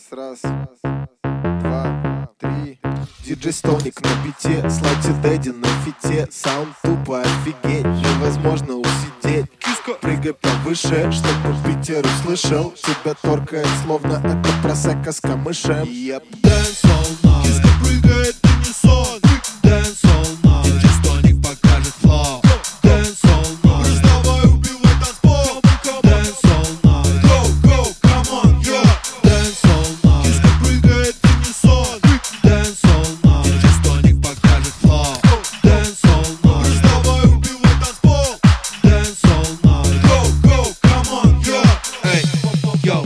Раз, два, три. Диджей Стоник на бите, слайте дэдди на фите. Саунд тупо офигеть, невозможно усидеть. Прыгай повыше, чтобы Питер услышал. Тебя торкает, словно это просека с камышем. Dance all night. Киска прыгает в унисон. Dance all night. Диджей Стоник покажет флоу. Dance all night. Брысь, давай убивай танцпол. Dance all night. Go, go, come on, yeah. Dance all night. Киска прыгает в унисон. Dance all night. Диджей Стоник покажет флоу. Dance all night. Брысь, давай убивай танцпол. Dance all night. Go, go, come on, yeah. Hey, yo,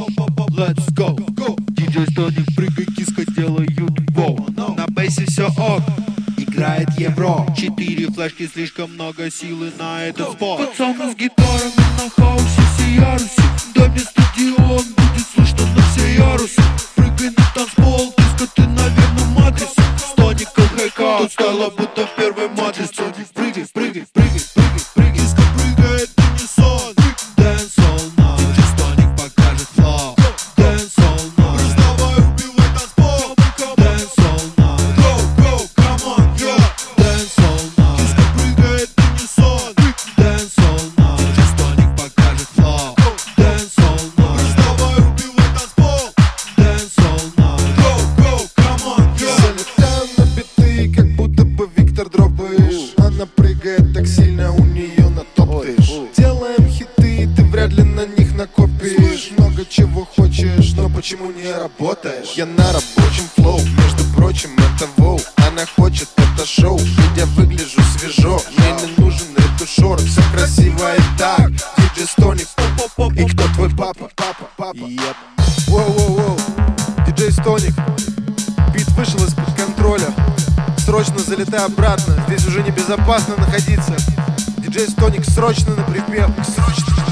let's go. Диджей Стоник, прыгай, киска, делают воу. На бейсе все ок, играет евро. 4 флешки, слишком много силы на этот спот. Пацаны с гитарами на хаусе, все ярусе. В доме стадион, будет слышно на все ярусы. Прыгай на танцпол, киска, ты на верном адресе. Стоник, КХК, тут стало будто в первой матрице. Прыгай, прыгай, прыгай, прыгай, прыгай. Киска прыгает в унисон. Dance all night. Диджей Стоник покажет флоу. Dance all night. Брысь, давай убивай танцпол. Dance all night. Go, go, come on, yeah. Dance all night. Киска прыгает в унисон. Dance all night. Диджей Стоник покажет флоу. Dance all night. Брысь, давай убивай танцпол. Dance all night. Go, go, come on, yeah. Залетаю на биты, как будто бы Виктор Дробыш. Она прыгает так сильно, у нее на топ тыш. Делаем хиты, ты вряд ли на них накопишь. Много чего хочешь, но почему не работаешь? Я на рабочем флоу, между прочим, это воу. Она хочет это шоу, ведь я выгляжу свежо. Мне не нужен ретушер, все красиво и так. Диджей Стоник, и кто твой папа? Yep. Воу-воу-воу, Диджей Стоник. Бит вышел из-под контроля. Срочно залетай обратно, здесь уже небезопасно находиться. Диджей Стоник, срочно на припев. Срочно.